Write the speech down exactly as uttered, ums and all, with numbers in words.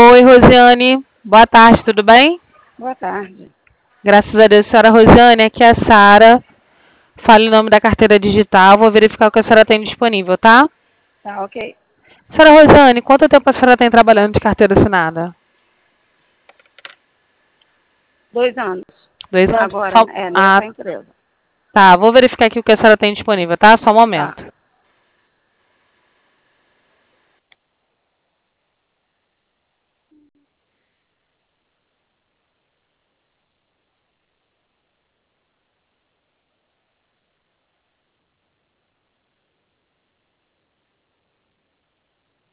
Oi, Rosiane. Boa tarde, tudo bem? Boa tarde. Graças a Deus, senhora Rosiane. Aqui é a Sara. Fale o nome da carteira digital. Vou verificar o que a senhora tem disponível, tá? Tá, ok. Senhora Rosiane, quanto tempo a senhora tem trabalhando de carteira assinada? Dois anos. Dois anos? Agora, Só... é Ah, nessa empresa. tá. Vou verificar aqui o que a senhora tem disponível, tá? Só um Tá. momento.